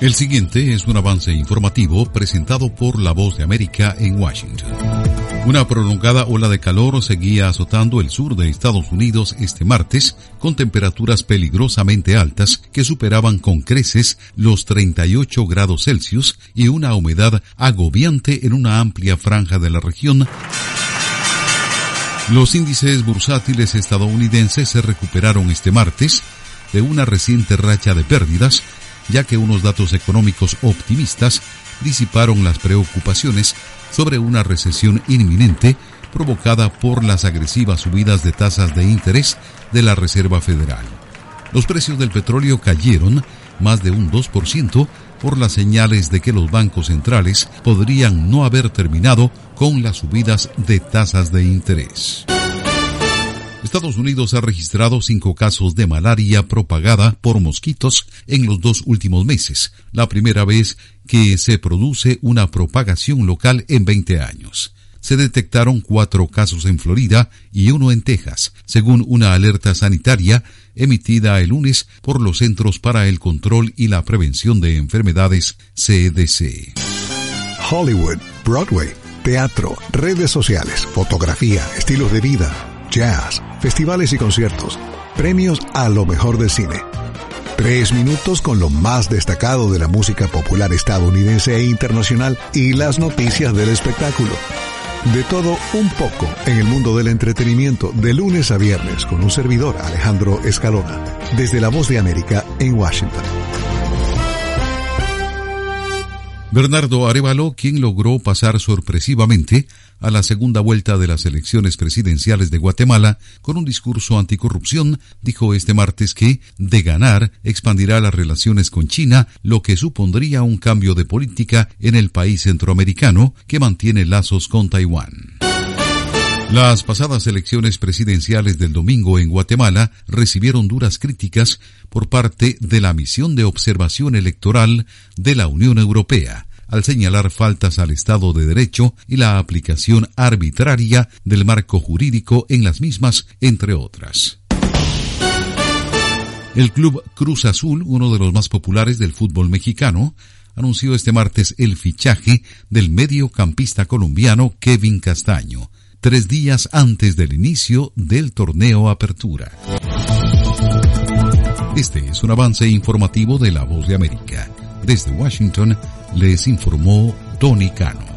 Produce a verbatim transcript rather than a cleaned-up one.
El siguiente es un avance informativo presentado por La Voz de América en Washington. Una prolongada ola de calor seguía azotando el sur de Estados Unidos este martes, con temperaturas peligrosamente altas que superaban con creces los treinta y ocho grados Celsius y una humedad agobiante en una amplia franja de la región. Los índices bursátiles estadounidenses se recuperaron este martes de una reciente racha de pérdidas, ya que unos datos económicos optimistas disiparon las preocupaciones sobre una recesión inminente provocada por las agresivas subidas de tasas de interés de la Reserva Federal. Los precios del petróleo cayeron más de un dos por ciento por las señales de que los bancos centrales podrían no haber terminado con las subidas de tasas de interés. Estados Unidos ha registrado cinco casos de malaria propagada por mosquitos en los dos últimos meses, la primera vez que se produce una propagación local en veinte años. Se detectaron cuatro casos en Florida y uno en Texas, según una alerta sanitaria emitida el lunes por los Centros para el Control y la Prevención de Enfermedades, C D C. Hollywood, Broadway, teatro, redes sociales, fotografía, estilos de vida, jazz, festivales y conciertos, premios a lo mejor del cine. Tres minutos con lo más destacado de la música popular estadounidense e internacional y las noticias del espectáculo. De todo un poco en el mundo del entretenimiento, de lunes a viernes, con un servidor, Alejandro Escalona, desde La Voz de América en Washington. Bernardo Arévalo, quien logró pasar sorpresivamente a la segunda vuelta de las elecciones presidenciales de Guatemala con un discurso anticorrupción, dijo este martes que, de ganar, expandirá las relaciones con China, lo que supondría un cambio de política en el país centroamericano que mantiene lazos con Taiwán. Las pasadas elecciones presidenciales del domingo en Guatemala recibieron duras críticas por parte de la misión de observación electoral de la Unión Europea, al señalar faltas al Estado de Derecho y la aplicación arbitraria del marco jurídico en las mismas, entre otras. El club Cruz Azul, uno de los más populares del fútbol mexicano, anunció este martes el fichaje del mediocampista colombiano Kevin Castaño, tres días antes del inicio del torneo Apertura. Este es un avance informativo de La Voz de América. Desde Washington les informó Tony Cano.